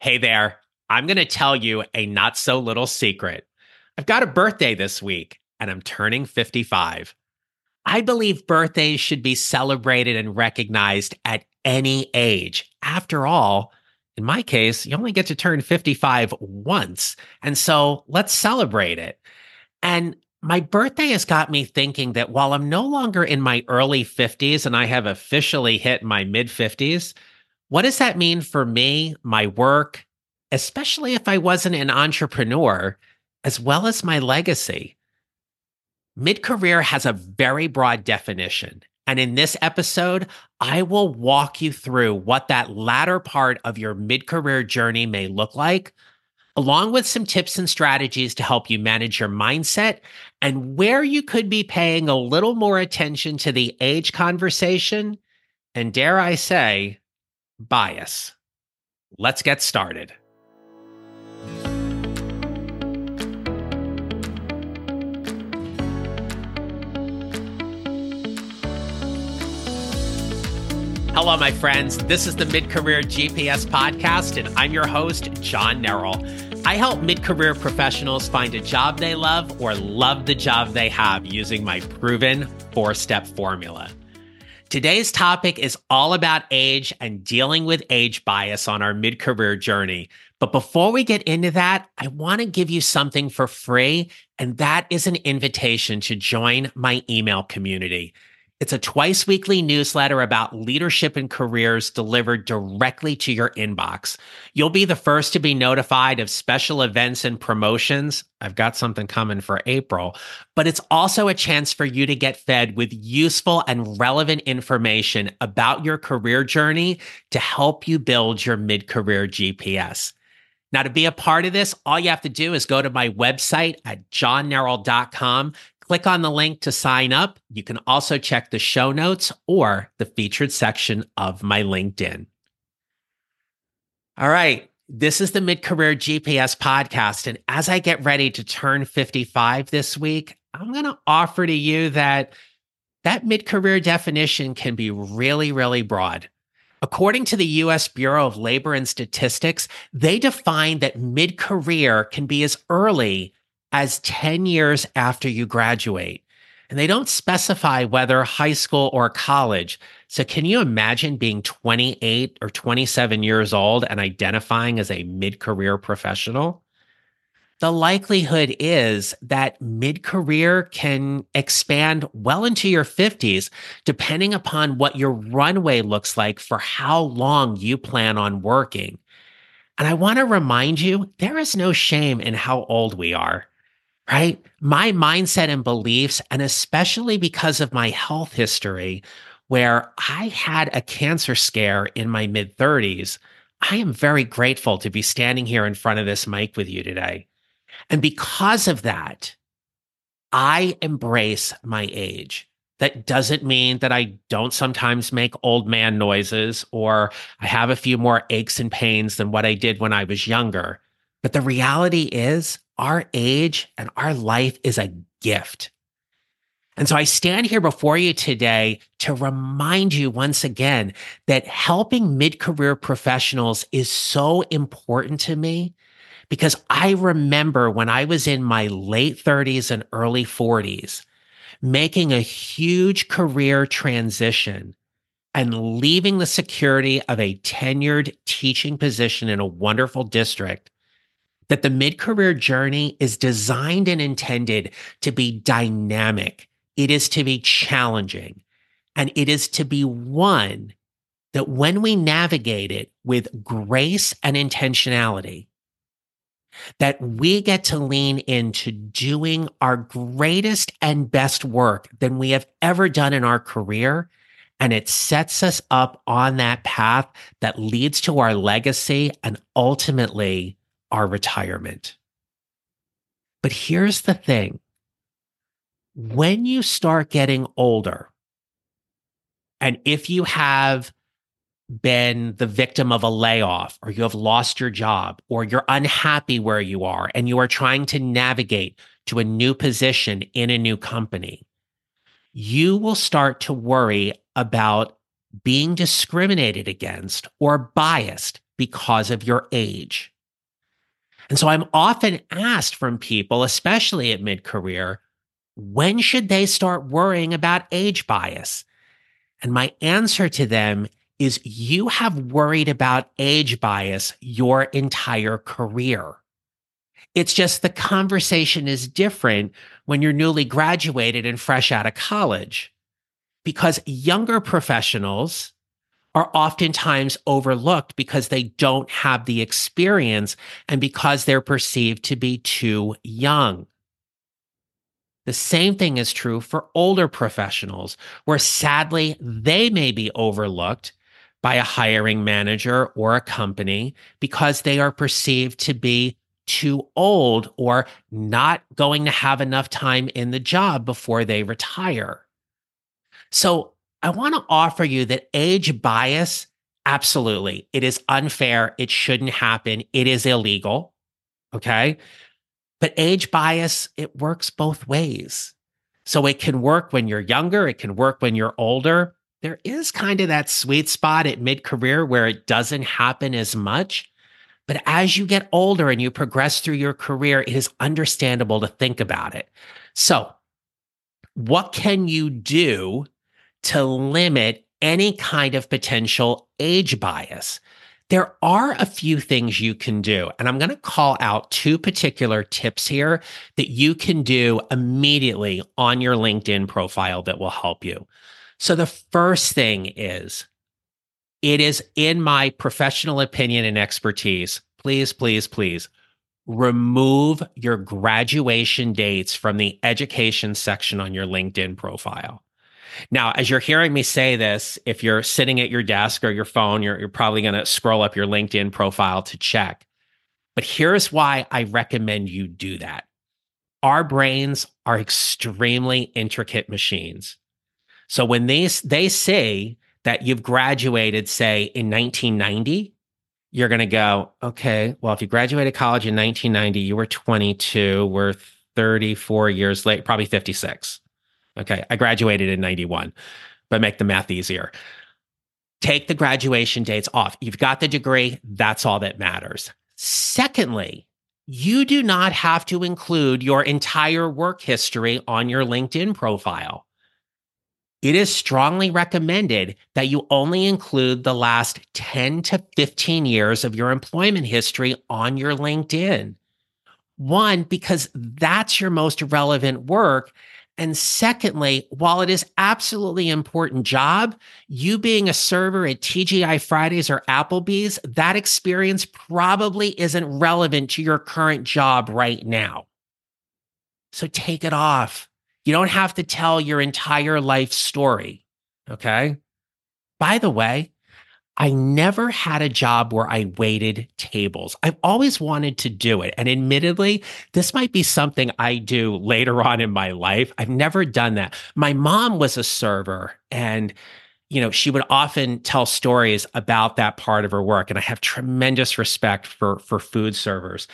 Hey there, I'm going to tell you a not so little secret. I've got a birthday this week and I'm turning 55. I believe birthdays should be celebrated and recognized at any age. After all, in my case, you only get to turn 55 once. And so let's celebrate it. And my birthday has got me thinking that while I'm no longer in my early 50s and I have officially hit my mid 50s, what does that mean for me, my work, especially if I wasn't an entrepreneur, as well as my legacy? Mid career has a very broad definition. And in this episode, I will walk you through what that latter part of your mid career journey may look like, along with some tips and strategies to help you manage your mindset and where you could be paying a little more attention to the age conversation and, dare I say, bias. Let's get started. Hello, my friends. This is the Mid-Career GPS podcast, and I'm your host, John Nerrell. I help mid-career professionals find a job they love or love the job they have using my proven four-step formula. Today's topic is all about age and dealing with age bias on our mid-career journey. But before we get into that, I want to give you something for free, and that is an invitation to join my email community. It's a twice-weekly newsletter about leadership and careers delivered directly to your inbox. You'll be the first to be notified of special events and promotions. I've got something coming for April, but it's also a chance for you to get fed with useful and relevant information about your career journey to help you build your mid-career GPS. Now, to be a part of this, all you have to do is go to my website at johnnerrell.com. Click on the link to sign up. You can also check the show notes or the featured section of my LinkedIn. All right, this is the Mid-Career GPS podcast. And as I get ready to turn 55 this week, I'm going to offer to you that mid-career definition can be really, really broad. According to the U.S. Bureau of Labor and Statistics, they define that mid-career can be as early as 10 years after you graduate. And they don't specify whether high school or college. So can you imagine being 28 or 27 years old and identifying as a mid-career professional? The likelihood is that mid-career can expand well into your 50s, depending upon what your runway looks like for how long you plan on working. And I want to remind you, there is no shame in how old we are. Right? My mindset and beliefs, and especially because of my health history, where I had a cancer scare in my mid 30s, I am very grateful to be standing here in front of this mic with you today. And because of that, I embrace my age. That doesn't mean that I don't sometimes make old man noises or I have a few more aches and pains than what I did when I was younger. But the reality is, our age and our life is a gift. And so I stand here before you today to remind you once again that helping mid-career professionals is so important to me because I remember when I was in my late 30s and early 40s, making a huge career transition and leaving the security of a tenured teaching position in a wonderful district, that the mid-career journey is designed and intended to be dynamic. It is to be challenging. And it is to be one that when we navigate it with grace and intentionality, that we get to lean into doing our greatest and best work than we have ever done in our career. And it sets us up on that path that leads to our legacy and ultimately our retirement. But here's the thing. When you start getting older, and if you have been the victim of a layoff, or you have lost your job, or you're unhappy where you are, and you are trying to navigate to a new position in a new company, you will start to worry about being discriminated against or biased because of your age. And so I'm often asked from people, especially at mid-career, when should they start worrying about age bias? And my answer to them is you have worried about age bias your entire career. It's just the conversation is different when you're newly graduated and fresh out of college, because younger professionals are oftentimes overlooked because they don't have the experience and because they're perceived to be too young. The same thing is true for older professionals, where sadly they may be overlooked by a hiring manager or a company because they are perceived to be too old or not going to have enough time in the job before they retire. So I want to offer you that age bias, absolutely, it is unfair. It shouldn't happen. It is illegal. Okay. But age bias, it works both ways. So it can work when you're younger, it can work when you're older. There is kind of that sweet spot at mid-career where it doesn't happen as much. But as you get older and you progress through your career, it is understandable to think about it. So, what can you do to limit any kind of potential age bias? There are a few things you can do, and I'm going to call out two particular tips here that you can do immediately on your LinkedIn profile that will help you. So the first thing is, it is in my professional opinion and expertise, please, please, please remove your graduation dates from the education section on your LinkedIn profile. Now, as you're hearing me say this, if you're sitting at your desk or your phone, you're probably going to scroll up your LinkedIn profile to check. But here's why I recommend you do that. Our brains are extremely intricate machines. So when they say that you've graduated, say, in 1990, you're going to go, okay, well, if you graduated college in 1990, you were 22, we're 34 years late, probably 56. Okay, I graduated in 91, but make the math easier. Take the graduation dates off. You've got the degree. That's all that matters. Secondly, you do not have to include your entire work history on your LinkedIn profile. It is strongly recommended that you only include the last 10 to 15 years of your employment history on your LinkedIn. One, because that's your most relevant work. And secondly, while it is absolutely important job, you being a server at TGI Fridays or Applebee's, that experience probably isn't relevant to your current job right now. So take it off. You don't have to tell your entire life story, okay? By the way, I never had a job where I waited tables. I've always wanted to do it. And admittedly, this might be something I do later on in my life. I've never done that. My mom was a server, and she would often tell stories about that part of her work. And I have tremendous respect for food servers.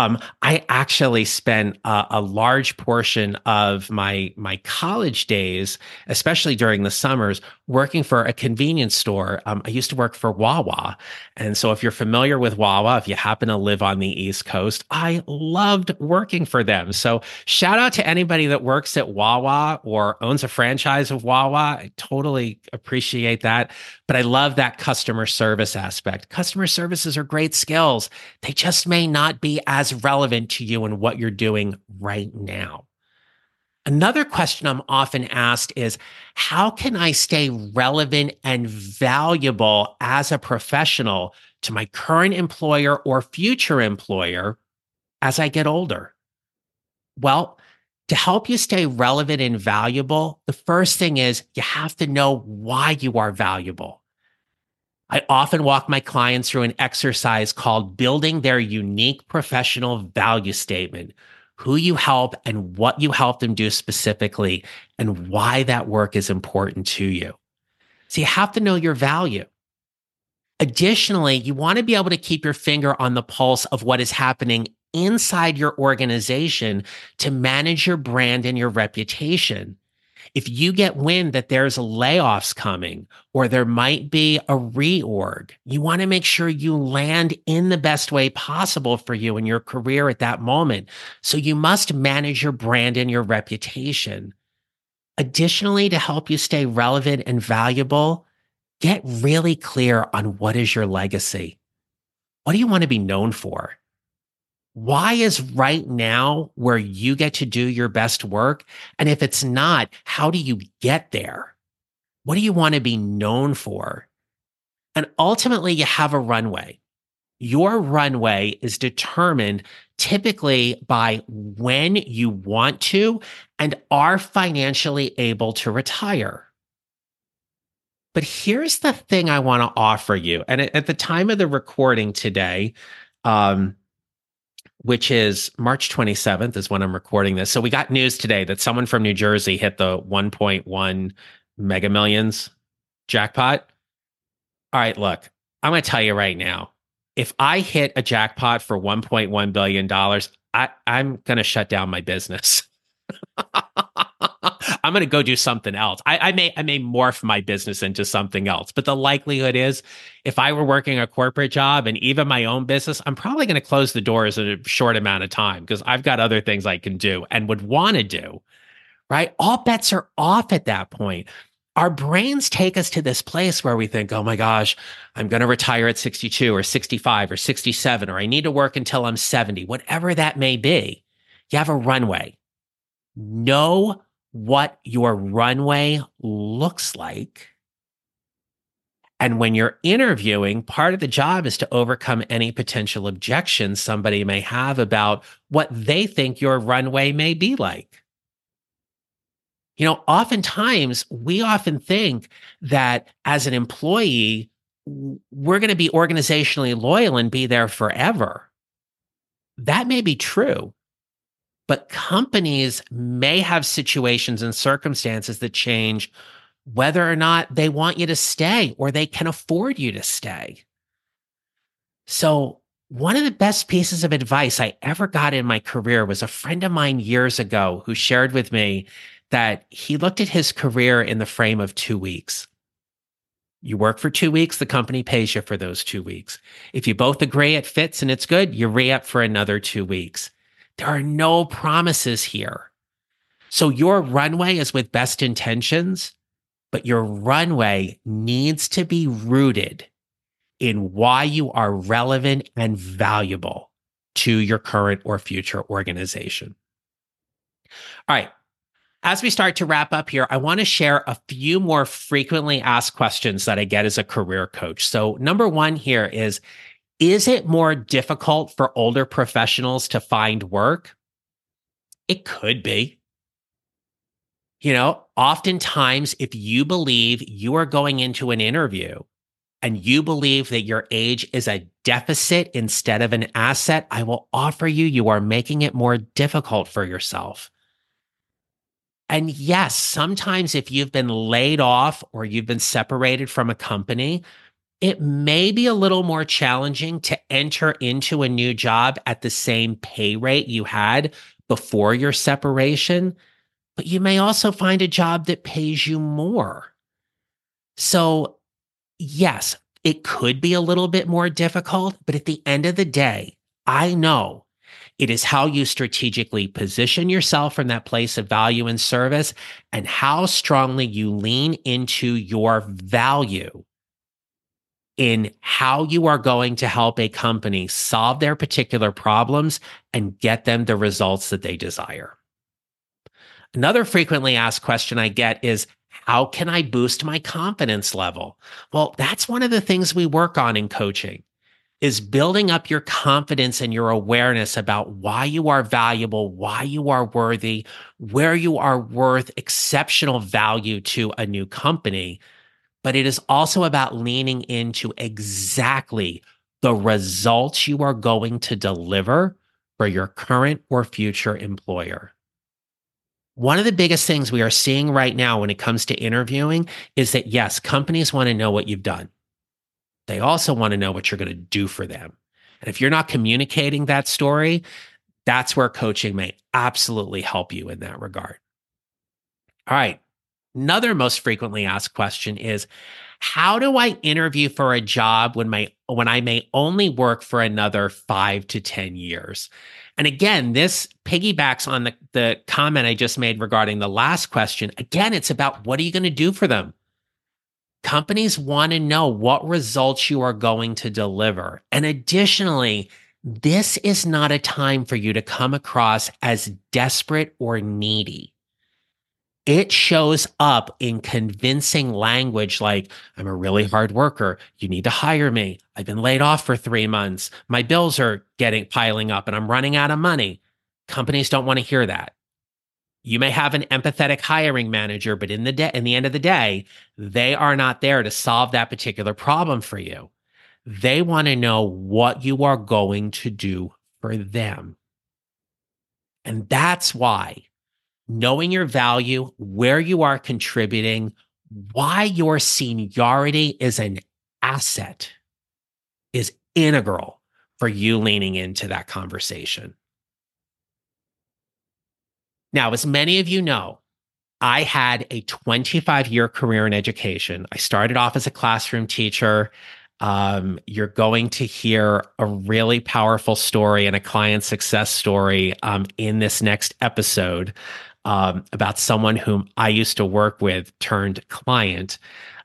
I actually spent a large portion of my college days, especially during the summers, working for a convenience store. I used to work for Wawa. And so if you're familiar with Wawa, if you happen to live on the East Coast, I loved working for them. So shout out to anybody that works at Wawa or owns a franchise of Wawa. I totally appreciate that. But I love that customer service aspect. Customer services are great skills. They just may not be as relevant to you and what you're doing right now. Another question I'm often asked is, how can I stay relevant and valuable as a professional to my current employer or future employer as I get older? Well, to help you stay relevant and valuable, the first thing is you have to know why you are valuable. I often walk my clients through an exercise called building their unique professional value statement, who you help and what you help them do specifically, and why that work is important to you. So you have to know your value. Additionally, you want to be able to keep your finger on the pulse of what is happening inside your organization to manage your brand and your reputation. If you get wind that there's layoffs coming or there might be a reorg, you want to make sure you land in the best way possible for you in your career at that moment. So you must manage your brand and your reputation. Additionally, to help you stay relevant and valuable, get really clear on what is your legacy. What do you want to be known for? Why is right now where you get to do your best work? And if it's not, how do you get there? What do you want to be known for? And ultimately, you have a runway. Your runway is determined typically by when you want to and are financially able to retire. But here's the thing I want to offer you. And at the time of the recording today, which is March 27th is when I'm recording this. So we got news today that someone from New Jersey hit the 1.1 mega millions jackpot. All right, look, I'm going to tell you right now, if I hit a jackpot for $1.1 billion, I'm going to shut down my business. I'm going to go do something else. I may morph my business into something else, but the likelihood is if I were working a corporate job and even my own business, I'm probably going to close the doors in a short amount of time because I've got other things I can do and would want to do, right? All bets are off at that point. Our brains take us to this place where we think, oh my gosh, I'm going to retire at 62 or 65 or 67, or I need to work until I'm 70, whatever that may be. You have a runway. Know what your runway looks like. And when you're interviewing, part of the job is to overcome any potential objections somebody may have about what they think your runway may be like. You know, oftentimes we often think that as an employee, we're going to be organizationally loyal and be there forever. That may be true. But companies may have situations and circumstances that change whether or not they want you to stay or they can afford you to stay. So, one of the best pieces of advice I ever got in my career was a friend of mine years ago who shared with me that he looked at his career in the frame of 2 weeks. You work for 2 weeks, the company pays you for those 2 weeks. If you both agree it fits and it's good, you re-up for another 2 weeks. There are no promises here. So your runway is with best intentions, but your runway needs to be rooted in why you are relevant and valuable to your current or future organization. All right. As we start to wrap up here, I want to share a few more frequently asked questions that I get as a career coach. So number one here is it more difficult for older professionals to find work? It could be. You know, oftentimes, if you believe you are going into an interview and you believe that your age is a deficit instead of an asset, I will offer you are making it more difficult for yourself. And yes, sometimes if you've been laid off or you've been separated from a company, it may be a little more challenging to enter into a new job at the same pay rate you had before your separation, but you may also find a job that pays you more. So, yes, it could be a little bit more difficult, but at the end of the day, I know it is how you strategically position yourself from that place of value and service and how strongly you lean into your value in how you are going to help a company solve their particular problems and get them the results that they desire. Another frequently asked question I get is, how can I boost my confidence level? Well, that's one of the things we work on in coaching, is building up your confidence and your awareness about why you are valuable, why you are worthy, where you are worth exceptional value to a new company. But it is also about leaning into exactly the results you are going to deliver for your current or future employer. One of the biggest things we are seeing right now when it comes to interviewing is that, yes, companies want to know what you've done. They also want to know what you're going to do for them. And if you're not communicating that story, that's where coaching may absolutely help you in that regard. All right. Another most frequently asked question is, how do I interview for a job when I may only work for another 5 to 10 years? And again, this piggybacks on the comment I just made regarding the last question. Again, it's about what are you going to do for them? Companies want to know what results you are going to deliver. And additionally, this is not a time for you to come across as desperate or needy. It shows up in convincing language like, I'm a really hard worker. You need to hire me. I've been laid off for 3 months. My bills are piling up and I'm running out of money. Companies don't want to hear that. You may have an empathetic hiring manager, but in the end of the day, they are not there to solve that particular problem for you. They want to know what you are going to do for them. And that's why knowing your value, where you are contributing, why your seniority is an asset is integral for you leaning into that conversation. Now, as many of you know, I had a 25-year career in education. I started off as a classroom teacher. You're going to hear a really powerful story and a client success story in this next episode about someone whom I used to work with turned client.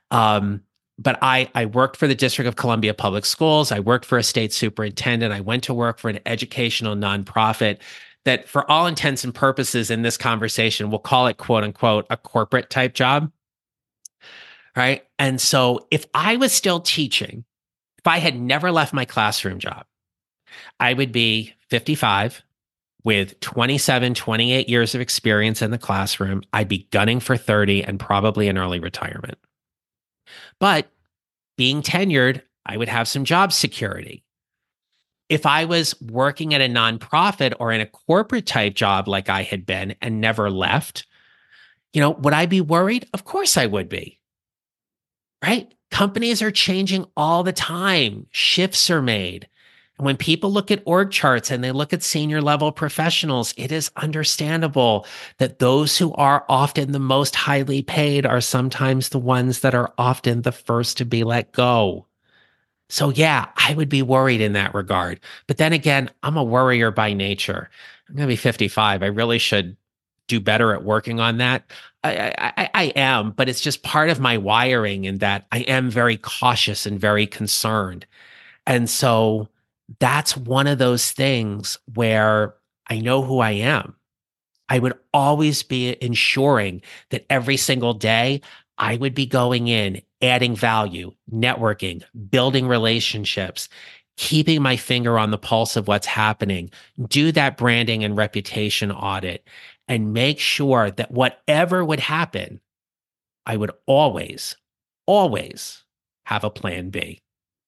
But I worked for the District of Columbia Public Schools. I worked for a state superintendent. I went to work for an educational nonprofit that, for all intents and purposes in this conversation, we'll call it, quote unquote, a corporate type job. Right. And so if I was still teaching, if I had never left my classroom job, I would be 55 with 27, 28 years of experience in the classroom. I'd be gunning for 30 and probably an early retirement. But being tenured, I would have some job security. If I was working at a nonprofit or in a corporate type job like I had been and never left, would I be worried? Of course I would be. Right? Companies are changing all the time. Shifts are made. And when people look at org charts and they look at senior level professionals, it is understandable that those who are often the most highly paid are sometimes the ones that are often the first to be let go. So yeah, I would be worried in that regard. But then again, I'm a worrier by nature. I'm going to be 55. I really should do better at working on that. I am, but it's just part of my wiring in that I am very cautious and very concerned. And so that's one of those things where I know who I am. I would always be ensuring that every single day I would be going in, adding value, networking, building relationships, keeping my finger on the pulse of what's happening, do that branding and reputation audit, and make sure that whatever would happen, I would always, always have a plan B.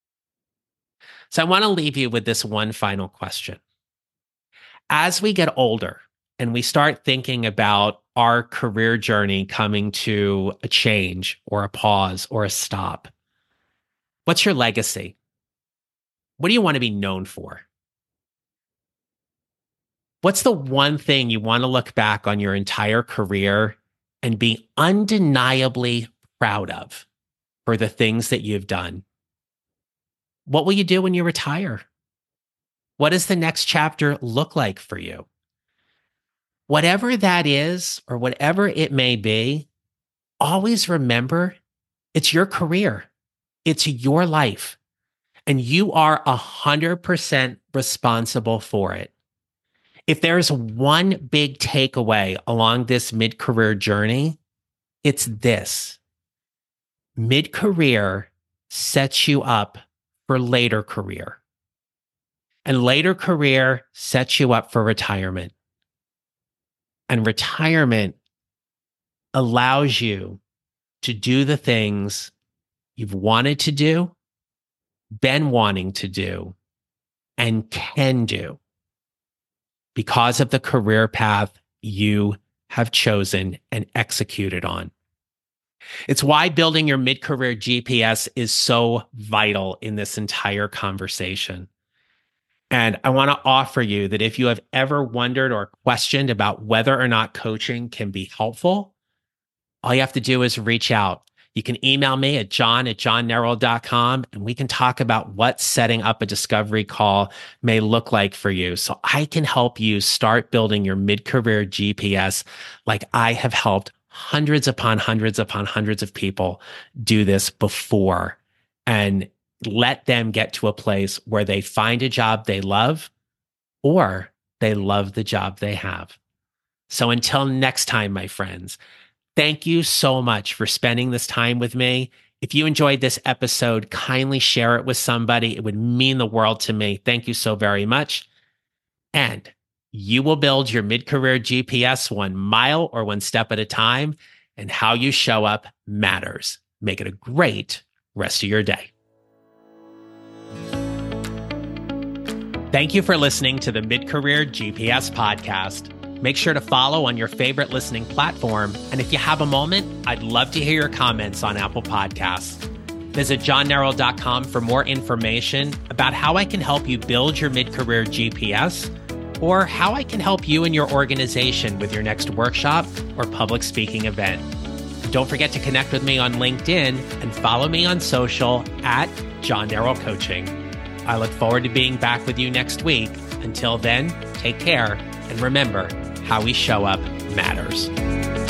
So I want to leave you with this one final question. As we get older and we start thinking about our career journey coming to a change or a pause or a stop, what's your legacy? What do you want to be known for? What's the one thing you want to look back on your entire career and be undeniably proud of for the things that you've done? What will you do when you retire? What does the next chapter look like for you? Whatever that is, or whatever it may be, always remember it's your career. It's your life. And you are 100% responsible for it. If there's one big takeaway along this mid-career journey, it's this. Mid-career sets you up for later career. And later career sets you up for retirement. And retirement allows you to do the things you've wanted to do, been wanting to do, and can do because of the career path you have chosen and executed on. It's why building your mid-career GPS is so vital in this entire conversation. And I want to offer you that if you have ever wondered or questioned about whether or not coaching can be helpful, all you have to do is reach out. You can email me at john@johnneral.com, and we can talk about what setting up a discovery call may look like for you. So I can help you start building your mid-career GPS like I have helped hundreds upon hundreds upon hundreds of people do this before, and let them get to a place where they find a job they love or they love the job they have. So until next time, my friends, thank you so much for spending this time with me. If you enjoyed this episode, kindly share it with somebody. It would mean the world to me. Thank you so very much. And you will build your mid-career GPS 1 mile or 1 step at a time, and how you show up matters. Make it a great rest of your day. Thank you for listening to the Mid-Career GPS podcast. Make sure to follow on your favorite listening platform. And if you have a moment, I'd love to hear your comments on Apple Podcasts. Visit johnneral.com for more information about how I can help you build your mid-career GPS, or how I can help you and your organization with your next workshop or public speaking event. Don't forget to connect with me on LinkedIn and follow me on social at John Neral Coaching. I look forward to being back with you next week. Until then, take care, and remember, how we show up matters.